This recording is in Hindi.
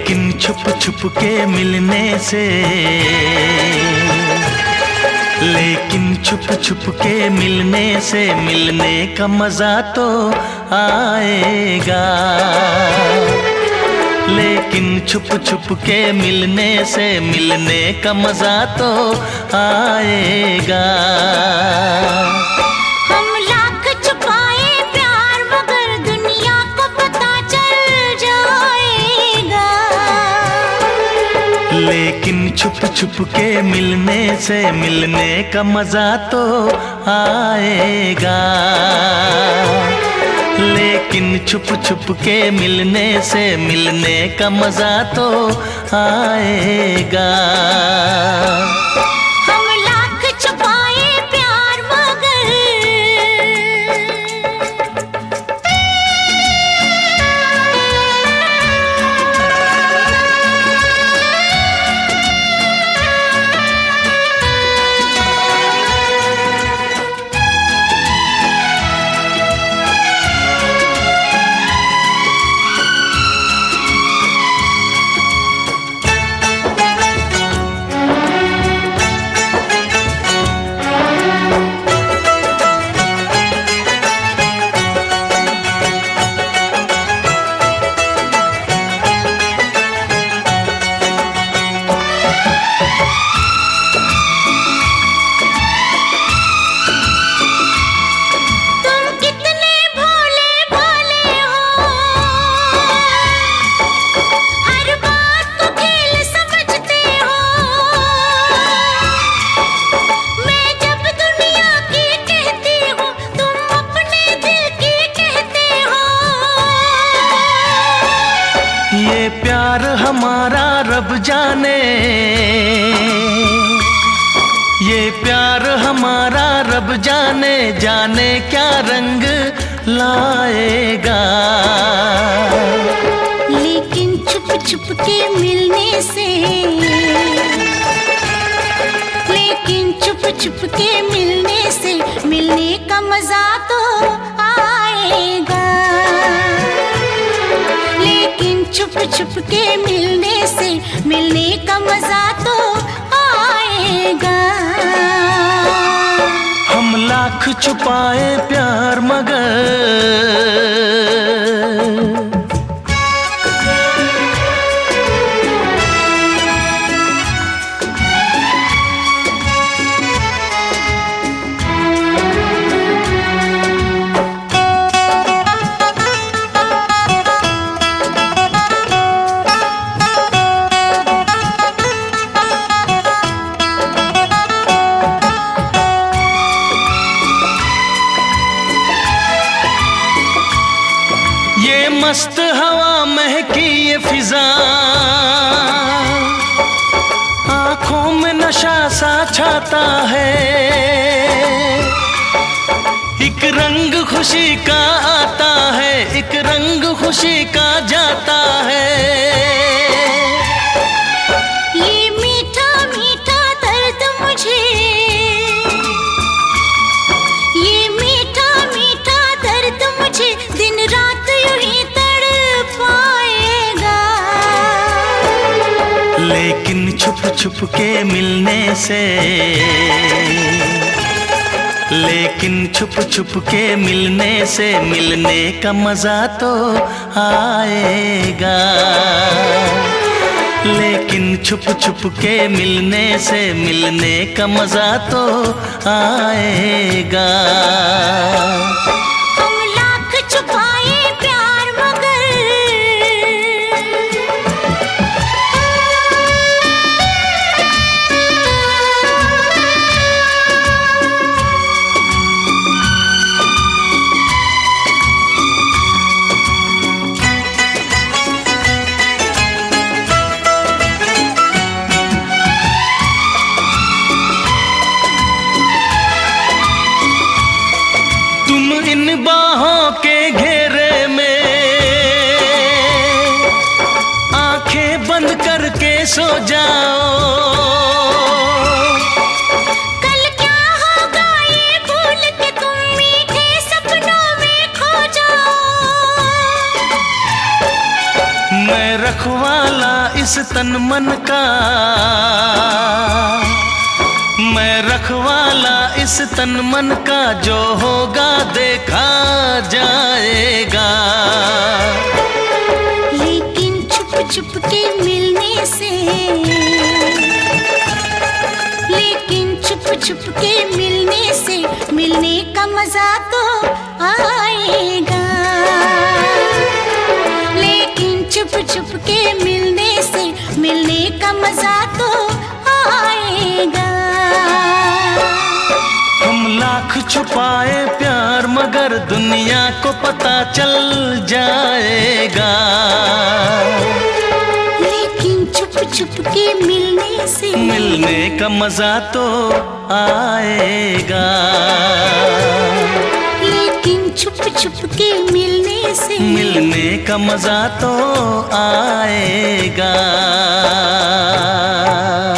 लेकिन छुप छुप के मिलने से, लेकिन छुप छुप के मिलने से मिलने का मजा तो आएगा। लेकिन छुप छुप के मिलने से मिलने का मजा तो आएगा। हम लाख छुपाए प्यार मगर दुनिया को पता चल जाएगा। लेकिन छुप छुप के मिलने से मिलने का मजा तो आएगा। लेकिन छुप छुप के मिलने से मिलने का मजा तो आएगा। हम लाख छुपाए प्यार मगर प्यार हमारा रब जाने, ये प्यार हमारा रब जाने, जाने क्या रंग लाएगा। लेकिन छुप छुप के मिलने से, लेकिन छुप छुप के मिलने से मिलने का मजा तो आएगा। लेकिन छुप छुप के मिलने से मिलने का मजा तो आएगा। हम लाख छुपाए प्यार मगर ये मस्त हवा महकी ये फिजा, आंखों में नशा सा छाता है। एक रंग खुशी का आता है, एक रंग खुशी का जाता है। ये मीठा मीठा दर्द मुझे, ये मीठा मीठा दर्द मुझे दिन रात यूं ही तड़पाएगा। लेकिन छुप छुप के मिलने से, लेकिन छुप छुप के मिलने से मिलने का मजा तो आएगा। लेकिन छुप छुप के मिलने से मिलने का मजा तो आएगा। हम लाख छुपाए प्यार मगर इन बाहों के घेरे में आंखें बंद करके सो जाओ। कल क्या होगा ये भूल के तुम मीठे सपनों में खो जाओ। मैं रखवाला इस तन मन का, मैं रखवाला इस तन मन का, जो होगा देखा जाएगा। लेकिन छुप छुप के मिलने से, लेकिन छुप छुप के मिलने से मिलने का मजा तो आएगा। लेकिन छुप छुप के मिलने से मिलने का मजा तो आएगा। हम लाख छुपाए प्यार मगर दुनिया को पता चल जाएगा। लेकिन छुप छुप के मिलने से मिलने का मजा तो आएगा। लेकिन छुप छुप के मिलने से मिलने का मजा तो आएगा।